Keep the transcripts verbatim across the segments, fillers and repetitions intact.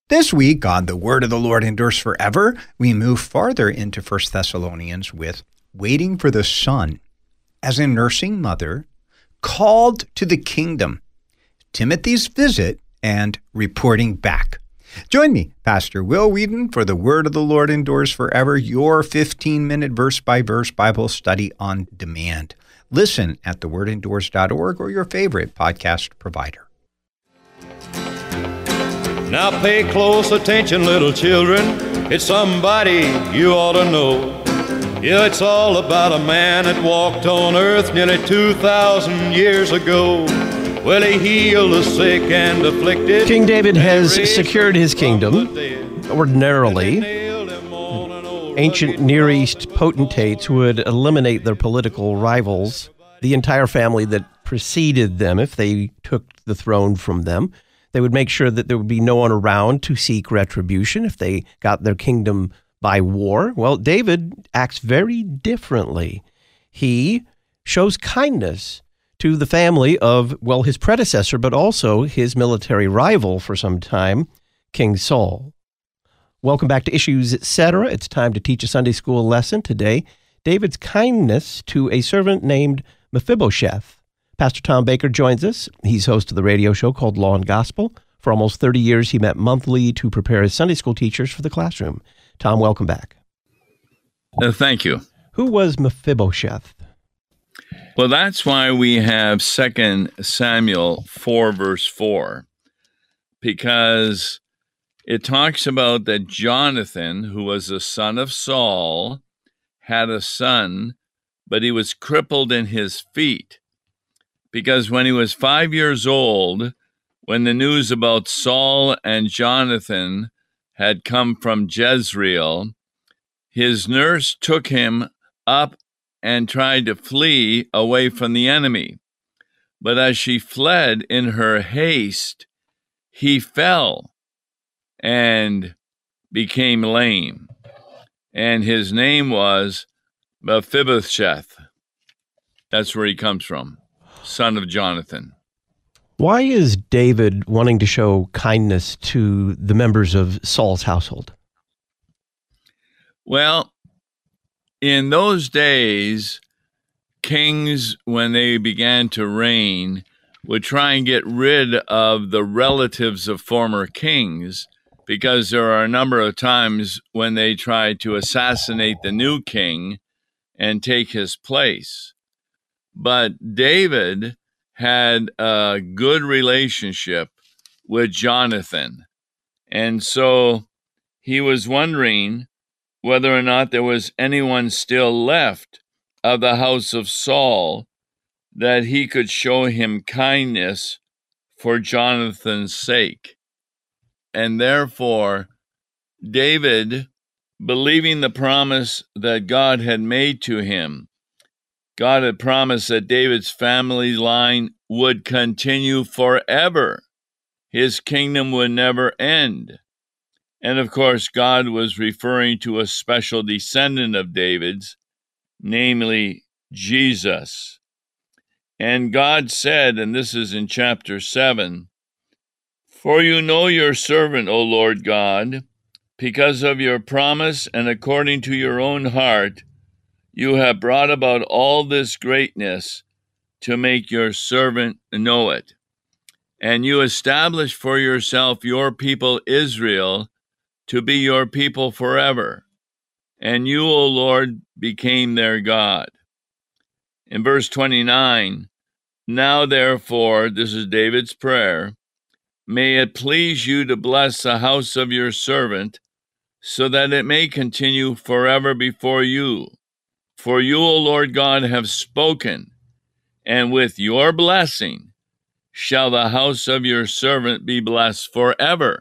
This week on The Word of the Lord Endures Forever, we move farther into First Thessalonians with waiting for the Son as a nursing mother called to the kingdom, Timothy's visit, and reporting back. Join me, Pastor Will Whedon, for The Word of the Lord Endures Forever, your fifteen-minute verse-by-verse Bible study on demand. Listen at the word endures dot org or your favorite podcast provider. Now pay close attention, little children. It's somebody you ought to know. Yeah, it's all about a man that walked on earth nearly two thousand years ago. Well, he healed the sick and afflicted. King David has secured his kingdom. Ordinarily, ancient Near East potentates would eliminate their political rivals, the entire family that preceded them, if they took the throne from them. They would make sure that there would be no one around to seek retribution if they got their kingdom by war. Well, David acts very differently. He shows kindness to the family of, well, his predecessor, but also his military rival for some time, King Saul. Welcome back to Issues, et cetera. It's time to teach a Sunday school lesson today. David's kindness to a servant named Mephibosheth. Pastor Tom Baker joins us. He's host of the radio show called Law and Gospel. For almost thirty years, he met monthly to prepare his Sunday school teachers for the classroom. Tom, welcome back. Uh, thank you. Who was Mephibosheth? Well, that's why we have Second Samuel four, verse four, because it talks about that Jonathan, who was the son of Saul, had a son, but he was crippled in his feet. Because when he was five years old, when the news about Saul and Jonathan had come from Jezreel, his nurse took him up and tried to flee away from the enemy. But as she fled in her haste, he fell and became lame. And his name was Mephibosheth. That's where he comes from, son of Jonathan. Why is David wanting to show kindness to the members of Saul's household? Well, in those days, kings, when they began to reign, would try and get rid of the relatives of former kings, because there are a number of times when they tried to assassinate the new king and take his place. But David had a good relationship with Jonathan, and so he was wondering whether or not there was anyone still left of the house of Saul that he could show him kindness for Jonathan's sake. And therefore, David, believing the promise that God had made to him, God had promised that David's family line would continue forever. His kingdom would never end. And of course, God was referring to a special descendant of David's, namely Jesus. And God said, and this is in chapter seven, "For you know your servant, O Lord God, because of your promise and according to your own heart, you have brought about all this greatness to make your servant know it. And you established for yourself your people Israel to be your people forever. And you, O Lord, became their God." In verse twenty-nine, "Now therefore," this is David's prayer, "may it please you to bless the house of your servant, so that it may continue forever before you. For you, O Lord God, have spoken, and with your blessing shall the house of your servant be blessed forever."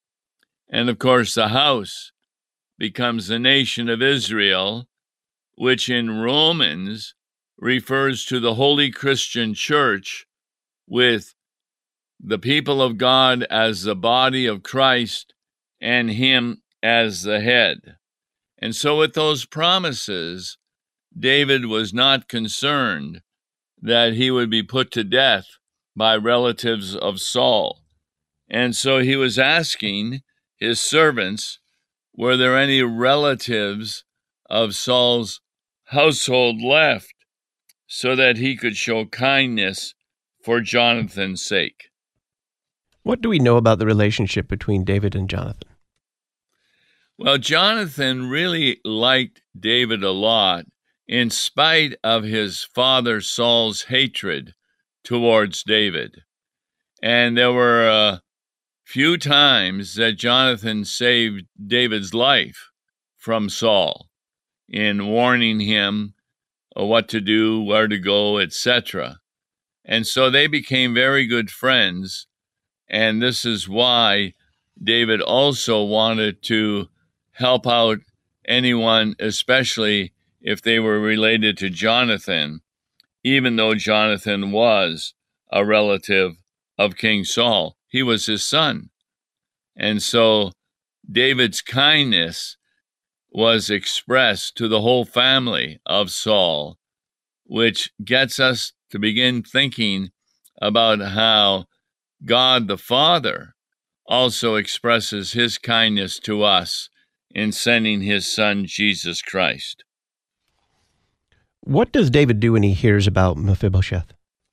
And of course, the house becomes the nation of Israel, which in Romans refers to the Holy Christian Church, with the people of God as the body of Christ and Him as the head. And so with those promises, David was not concerned that he would be put to death by relatives of Saul. And so he was asking his servants, were there any relatives of Saul's household left, so that he could show kindness for Jonathan's sake. What do we know about the relationship between David and Jonathan? Well, Jonathan really liked David a lot, in spite of his father Saul's hatred towards David. And there were a few times that Jonathan saved David's life from Saul in warning him what to do, where to go, et cetera. And so they became very good friends, and this is why David also wanted to help out anyone, especially if they were related to Jonathan, even though Jonathan was a relative of King Saul. He was his son. And so David's kindness was expressed to the whole family of Saul, which gets us to begin thinking about how God the Father also expresses his kindness to us in sending his son, Jesus Christ. What does David do when he hears about Mephibosheth?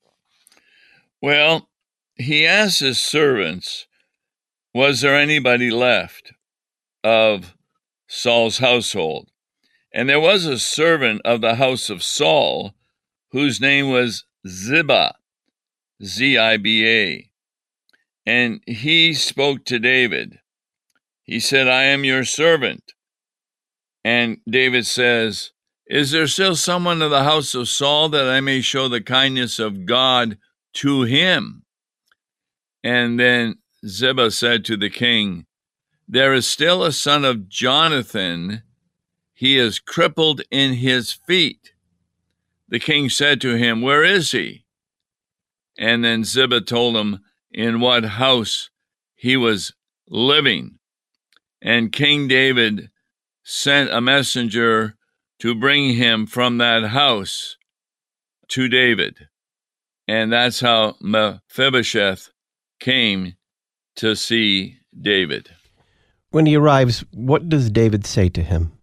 Well, he asks his servants, was there anybody left of Saul's household? And there was a servant of the house of Saul whose name was Ziba, Z I B A. And he spoke to David. He said, I am your servant. And David says, is there still someone of the house of Saul that I may show the kindness of God to him? And then Ziba said to the king, there is still a son of Jonathan. He is crippled in his feet. The king said to him, where is he? And then Ziba told him in what house he was living. And King David sent a messenger to bring him from that house to David. And that's how Mephibosheth came to see David. When he arrives, what does David say to him?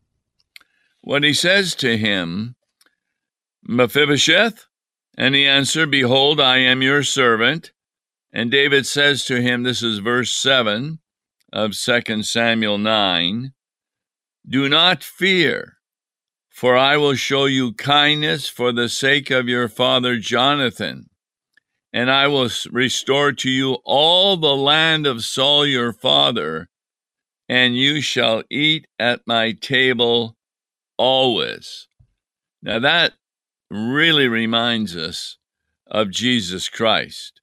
What he says to him, Mephibosheth, and he answered, behold, I am your servant. And David says to him, this is verse seven of Second Samuel nine, do not fear, for I will show you kindness for the sake of your father Jonathan, and I will restore to you all the land of Saul your father, and you shall eat at my table always. Now that really reminds us of Jesus Christ.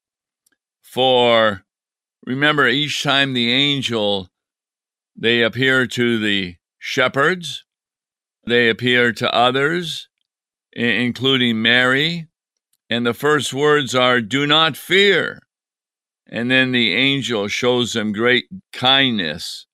For remember, each time the angel, they appear to the shepherds, they appear to others, including Mary, and the first words are, do not fear. And then the angel shows them great kindness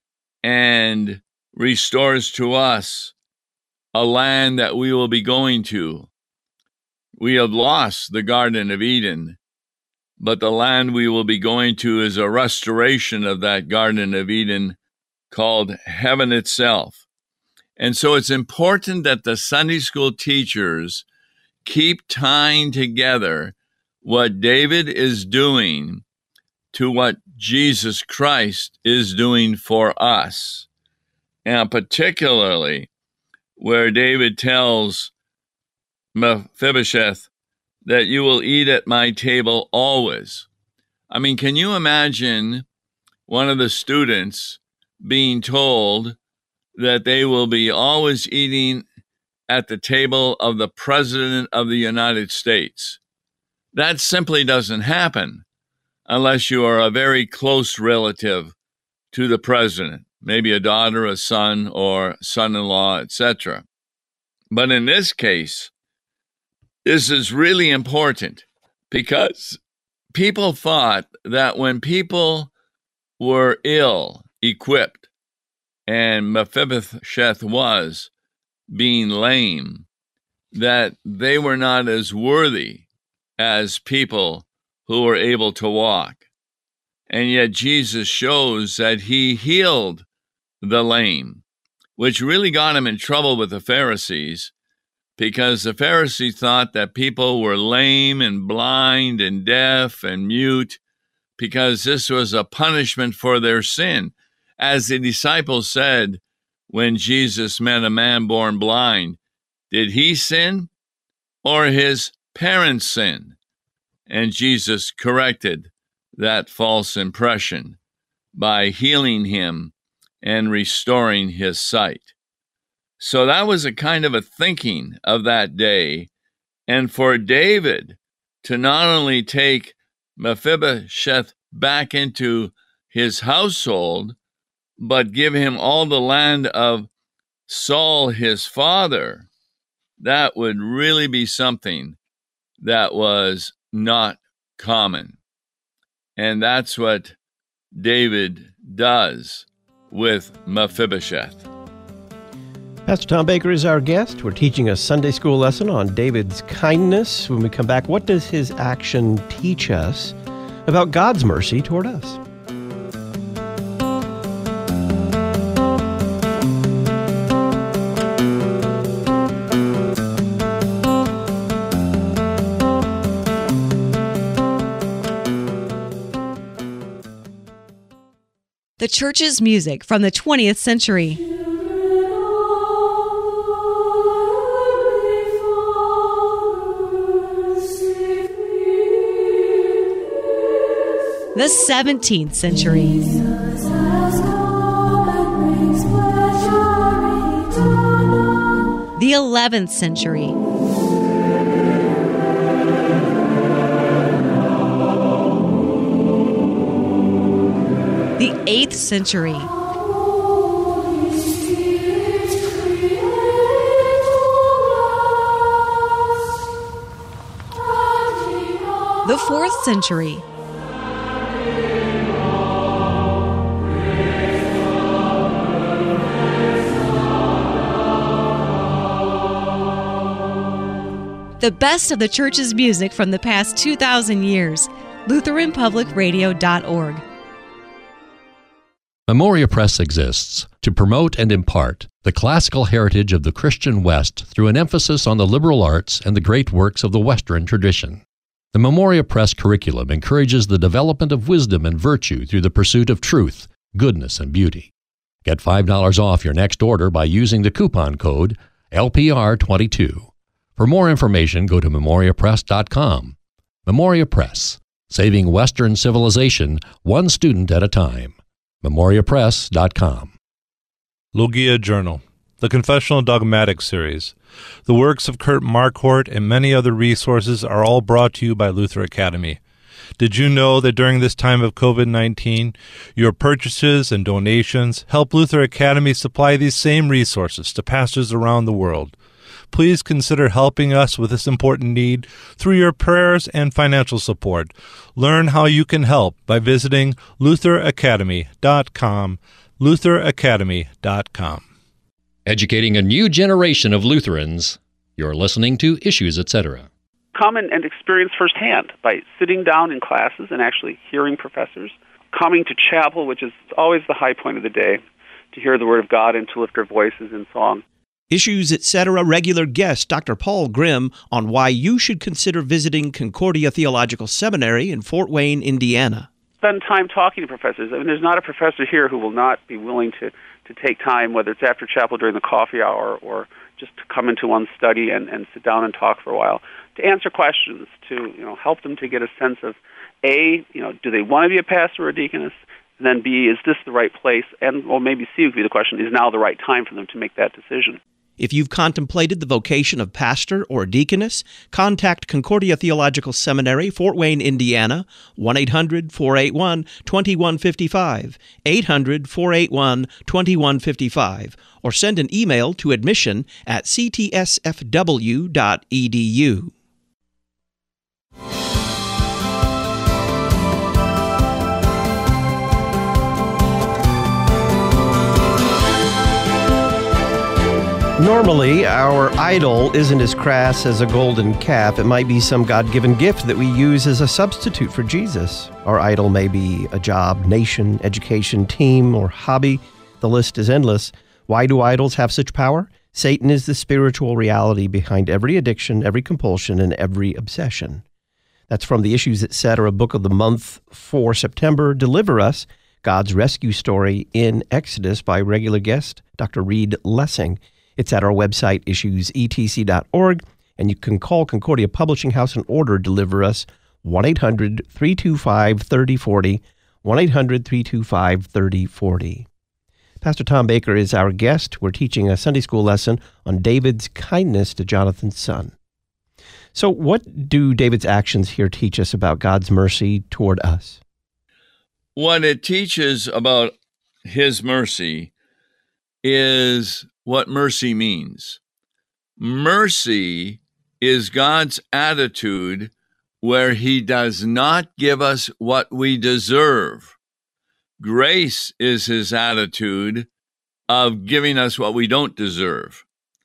and restores to us a land that we will be going to. We have lost the Garden of Eden, but the land we will be going to is a restoration of that Garden of Eden called heaven itself. And so it's important that the Sunday school teachers keep tying together what David is doing to what Jesus Christ is doing for us. And particularly where David tells Mephibosheth that you will eat at my table always. I mean, can you imagine one of the students being told that they will be always eating at the table of the President of the United States? That simply doesn't happen unless you are a very close relative to the president, maybe a daughter, a son, or son-in-law, et cetera. But in this case, this is really important because people thought that when people were ill-equipped, and Mephibosheth was, being lame, that they were not as worthy as people who were able to walk. And yet Jesus shows that he healed the lame, which really got him in trouble with the Pharisees, because the Pharisees thought that people were lame and blind and deaf and mute because this was a punishment for their sin. As the disciples said when Jesus met a man born blind, did he sin or his parents sin? And Jesus corrected that false impression by healing him and restoring his sight. So that was a kind of a thinking of that day. And for David to not only take Mephibosheth back into his household, but give him all the land of Saul, his father, that would really be something that was not common. And that's what David does with Mephibosheth. Pastor Tom Baker is our guest. We're teaching a Sunday school lesson on David's kindness. When we come back, what does his action teach us about God's mercy toward us? The church's music from the twentieth century. The seventeenth century. The eleventh century. The eighth century. The fourth century. The best of the church's music from the past two thousand years. Lutheran Public Radio dot org. Memoria Press exists to promote and impart the classical heritage of the Christian West through an emphasis on the liberal arts and the great works of the Western tradition. The Memoria Press curriculum encourages the development of wisdom and virtue through the pursuit of truth, goodness, and beauty. Get five dollars off your next order by using the coupon code L P R twenty-two. For more information, go to Memoria Press dot com. Memoria Press, saving Western civilization one student at a time. Memoria Press dot com. Logia Journal, the Confessional Dogmatic Series. The works of Kurt Marquardt and many other resources are all brought to you by Luther Academy. Did you know that during this time of COVID nineteen, your purchases and donations help Luther Academy supply these same resources to pastors around the world? Please consider helping us with this important need through your prayers and financial support. Learn how you can help by visiting Luther Academy dot com, Luther Academy dot com. Educating a new generation of Lutherans. You're listening to Issues, et cetera. Come and, and experience firsthand by sitting down in classes and actually hearing professors, coming to chapel, which is always the high point of the day, to hear the Word of God and to lift our voices in song. Issues, et cetera. Regular guest Doctor Paul Grimm on why you should consider visiting Concordia Theological Seminary in Fort Wayne, Indiana. Spend time talking to professors. I mean, there's not a professor here who will not be willing to, to take time, whether it's after chapel during the coffee hour or just to come into one's study and, and sit down and talk for a while, to answer questions, to you know help them to get a sense of, A, you know, do they want to be a pastor or a deaconess? And then B, is this the right place? And well, maybe C would be the question, is now the right time for them to make that decision? If you've contemplated the vocation of pastor or deaconess, contact Concordia Theological Seminary, Fort Wayne, Indiana, one eight hundred, four eight one, two one five five, eight hundred, four eight one, two one five five, or send an email to admission at c t s f w dot e d u. Normally, our idol isn't as crass as a golden calf. It might be some God-given gift that we use as a substitute for Jesus. Our idol may be a job, nation, education, team, or hobby. The list is endless. Why do idols have such power? Satan is the spiritual reality behind every addiction, every compulsion, and every obsession. That's from the Issues Etc. Book of the Month for September, Deliver Us, God's Rescue Story in Exodus by regular guest Doctor Reed Lessing. It's at our website, issues e t c dot org, and you can call Concordia Publishing House and order Deliver Us, one eight hundred, three two five, three oh four oh, one eight hundred, three two five, three oh four oh. Pastor Tom Baker is our guest. We're teaching a Sunday school lesson on David's kindness to Jonathan's son. So what do David's actions here teach us about God's mercy toward us? What it teaches about his mercy is what mercy means. Mercy is God's attitude where he does not give us what we deserve. Grace is his attitude of giving us what we don't deserve.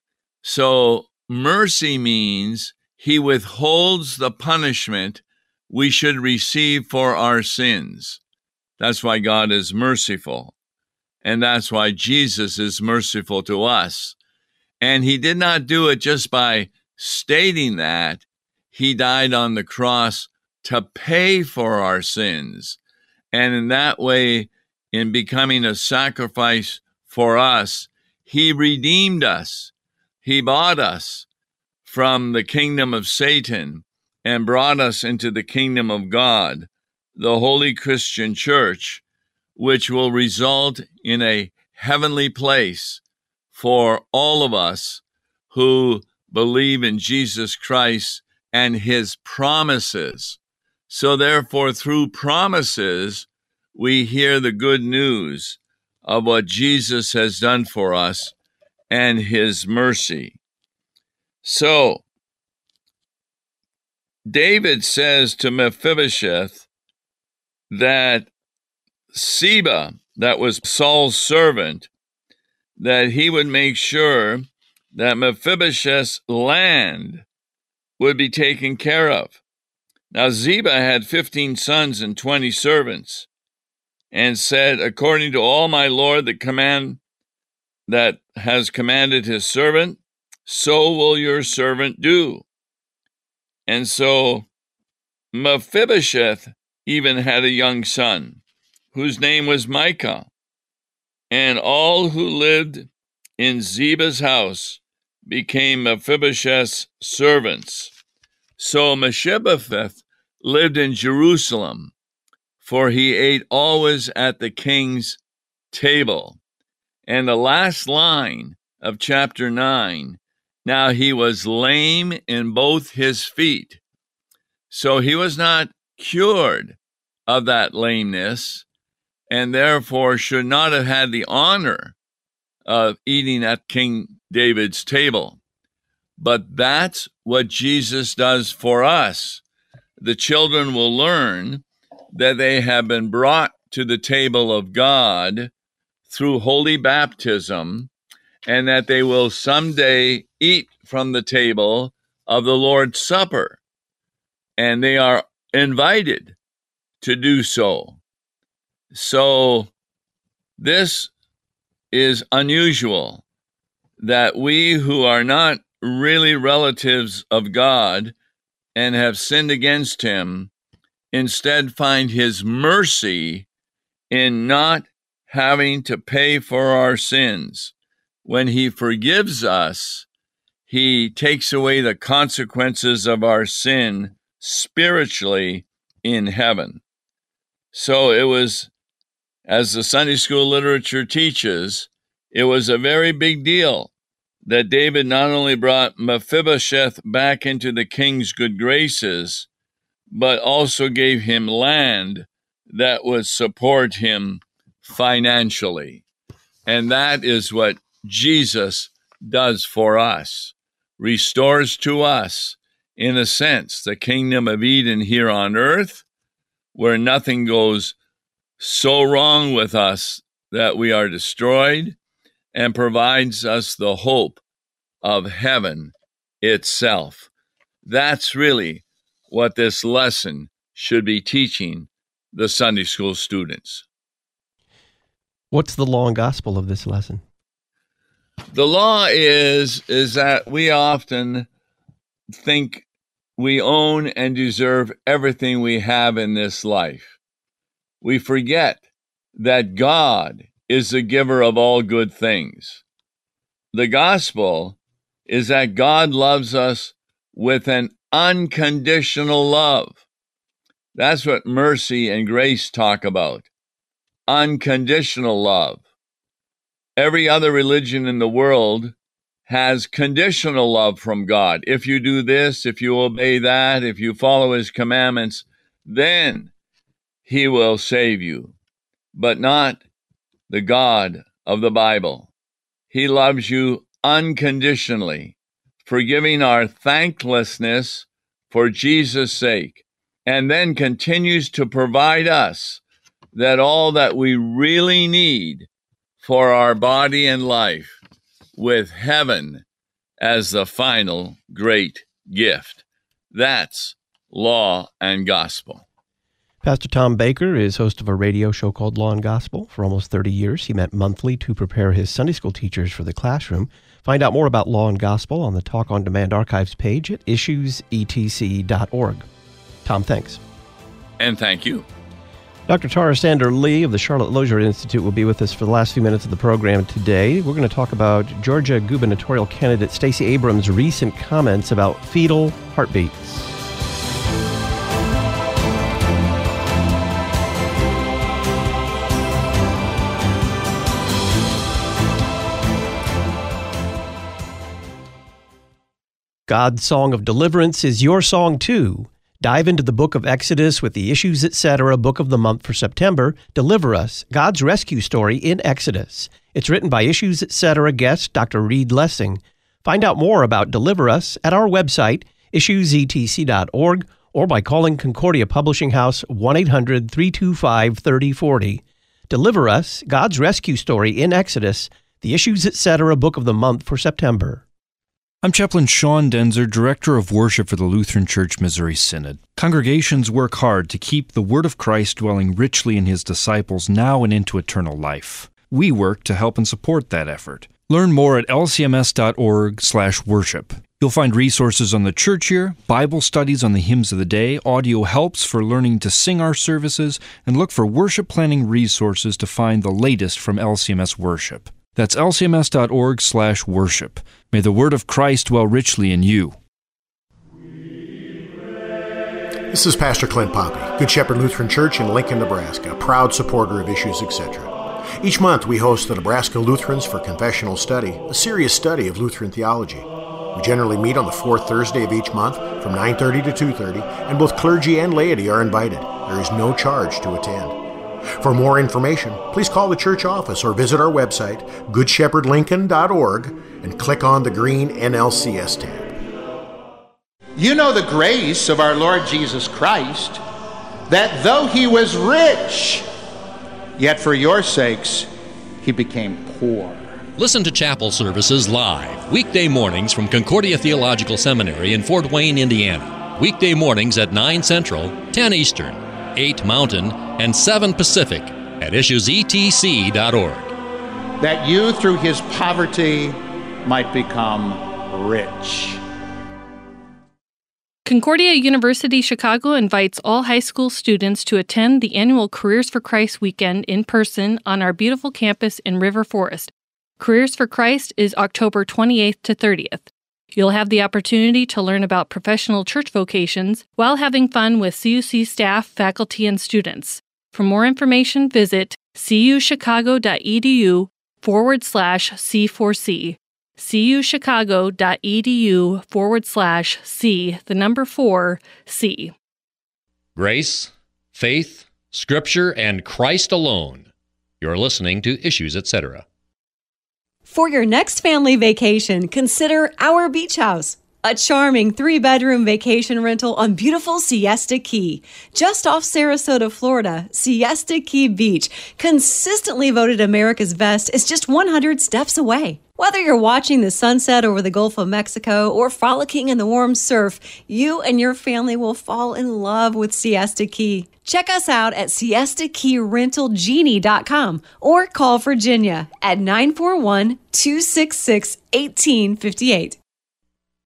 So mercy means he withholds the punishment we should receive for our sins. That's why God is merciful. And that's why Jesus is merciful to us. And he did not do it just by stating that. He died on the cross to pay for our sins. And in that way, in becoming a sacrifice for us, he redeemed us. He bought us from the kingdom of Satan and brought us into the kingdom of God, the Holy Christian Church, which will result in a heavenly place for all of us who believe in Jesus Christ and his promises. So therefore, through promises, we hear the good news of what Jesus has done for us and his mercy. So, David says to Mephibosheth that Ziba, that was Saul's servant, that he would make sure that Mephibosheth's land would be taken care of. Now, Ziba had fifteen sons and twenty servants, and said, according to all my Lord the command that has commanded his servant, so will your servant do. And so Mephibosheth even had a young son, whose name was Micah, and all who lived in Ziba's house became Mephibosheth's servants. So Mephibosheth lived in Jerusalem, for he ate always at the king's table. And the last line of chapter nine, now he was lame in both his feet. So he was not cured of that lameness, and therefore should not have had the honor of eating at King David's table. But that's what Jesus does for us. The children will learn that they have been brought to the table of God through holy baptism, and that they will someday eat from the table of the Lord's Supper. And they are invited to do so. So this is unusual, that we who are not really relatives of God and have sinned against him, instead find his mercy in not having to pay for our sins. When he forgives us, he takes away the consequences of our sin spiritually in heaven. So it was, as the Sunday school literature teaches, it was a very big deal that David not only brought Mephibosheth back into the king's good graces, but also gave him land that would support him financially. And that is what Jesus does for us, restores to us, in a sense, the kingdom of Eden here on earth, where nothing goes so wrong with us that we are destroyed, and provides us the hope of heaven itself. That's really what this lesson should be teaching the Sunday school students. What's the law and gospel of this lesson? The law is, is that we often think we own and deserve everything we have in this life. We forget that God is the giver of all good things. The gospel is that God loves us with an unconditional love. That's what mercy and grace talk about. Unconditional love. Every other religion in the world has conditional love from God. If you do this, if you obey that, if you follow his commandments, then he will save you. But not the God of the Bible. He loves you unconditionally, forgiving our thanklessness for Jesus' sake, and then continues to provide us that all that we really need for our body and life, with heaven as the final great gift. That's law and gospel. Pastor Tom Baker is host of a radio show called Law and Gospel. For almost thirty years, he met monthly to prepare his Sunday school teachers for the classroom. Find out more about Law and Gospel on the Talk on Demand archives page at issues e t c dot org. Tom, thanks. And thank you. Doctor Tara Sander Lee of the Charlotte Lozier Institute will be with us for the last few minutes of the program today. We're going to talk about Georgia gubernatorial candidate Stacey Abrams' recent comments about fetal heartbeats. God's Song of Deliverance is your song too. Dive into the book of Exodus with the Issues Etc. book of the month for September, Deliver Us, God's rescue story in Exodus. It's written by Issues Etc. guest Doctor Reed Lessing. Find out more about Deliver Us at our website, issues e t c dot org, or by calling Concordia Publishing House one eight hundred three two five three oh four oh. Deliver Us, God's rescue story in Exodus, the Issues Etc. book of the month for September. I'm Chaplain Sean Denzer, Director of Worship for the Lutheran Church Missouri Synod. Congregations work hard to keep the Word of Christ dwelling richly in His disciples now and into eternal life. We work to help and support that effort. Learn more at l c m s dot org slash worship. You'll find resources on the church year, Bible studies on the hymns of the day, audio helps for learning to sing our services, and look for worship planning resources to find the latest from L C M S Worship. That's l c m s dot org slash worship. May the word of Christ dwell richly in you. This is Pastor Clint Poppy, Good Shepherd Lutheran Church in Lincoln, Nebraska, a proud supporter of Issues Etc. Each month we host the Nebraska Lutherans for Confessional Study, a serious study of Lutheran theology. We generally meet on the fourth Thursday of each month from nine thirty to two thirty, and both clergy and laity are invited. There is no charge to attend. For more information, please call the church office or visit our website, good shepherd lincoln dot org, and click on the green N L C S tab. You know the grace of our Lord Jesus Christ, that though he was rich, yet for your sakes he became poor. Listen to chapel services live, weekday mornings from Concordia Theological Seminary in Fort Wayne, Indiana. Weekday mornings at nine Central, ten Eastern, eight Mountain, and seven Pacific at issues e t c dot org. That you, through his poverty, might become rich. Concordia University Chicago invites all high school students to attend the annual Careers for Christ weekend in person on our beautiful campus in River Forest. Careers for Christ is October twenty-eighth to thirtieth. You'll have the opportunity to learn about professional church vocations while having fun with C U C staff, faculty, and students. For more information, visit cuchicago.edu forward slash C4C. cuchicago.edu forward slash C, the number four, C. Grace, faith, Scripture, and Christ alone. You're listening to Issues Etc. For your next family vacation, consider Our Beach House. A charming three-bedroom vacation rental on beautiful Siesta Key. Just off Sarasota, Florida, Siesta Key Beach, consistently voted America's best, is just one hundred steps away. Whether you're watching the sunset over the Gulf of Mexico or frolicking in the warm surf, you and your family will fall in love with Siesta Key. Check us out at siesta key rental genie dot com or call Virginia at nine four one, two six six, one eight five eight.